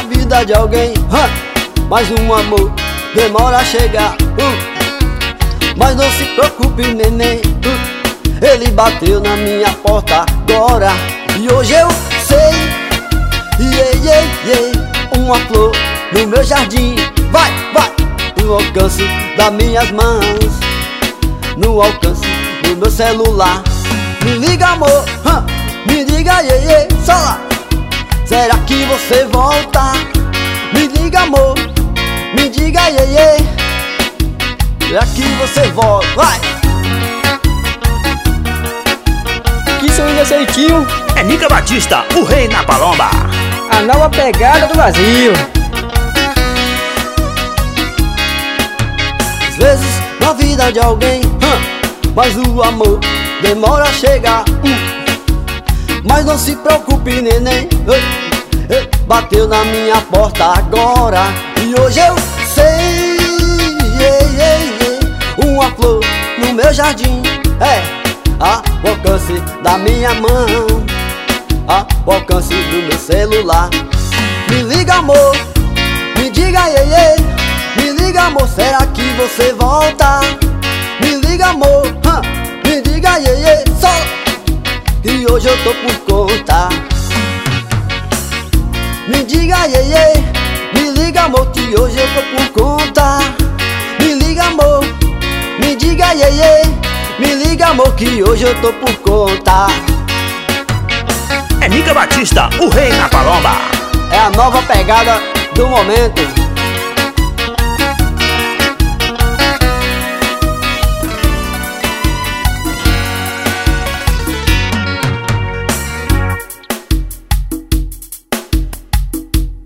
vida de alguém, mas um amor demora a chegar. Mas não se preocupe, neném, ele bateu na minha porta agora. E hoje eu sei, uma flor no meu jardim. Vai, no alcance das minhas mãos, no alcance do meu celular. Me liga, amor, me diga, só lá. Será que você volta? Me liga, amor, me diga, será que você volta? Vai! Que sorriso aceitinho. É Nica Batista, o rei na palomba. A nova pegada do vazio. Às vezes na vida de alguém, mas o amor demora a chegar. Mas não se preocupe, neném, bateu na minha porta agora. E hoje eu sei, uma flor no meu jardim, ao alcance da minha mão, ao alcance do meu celular. Me liga, amor, me diga, me liga, amor, será que você volta? Me liga, amor, me diga, só que hoje eu tô por conta. Me diga, me liga, amor, que hoje eu tô por conta. Me liga, amor, me diga, me liga, amor, que hoje eu tô por conta. É Nica Batista, o rei na palomba. É a nova pegada do momento.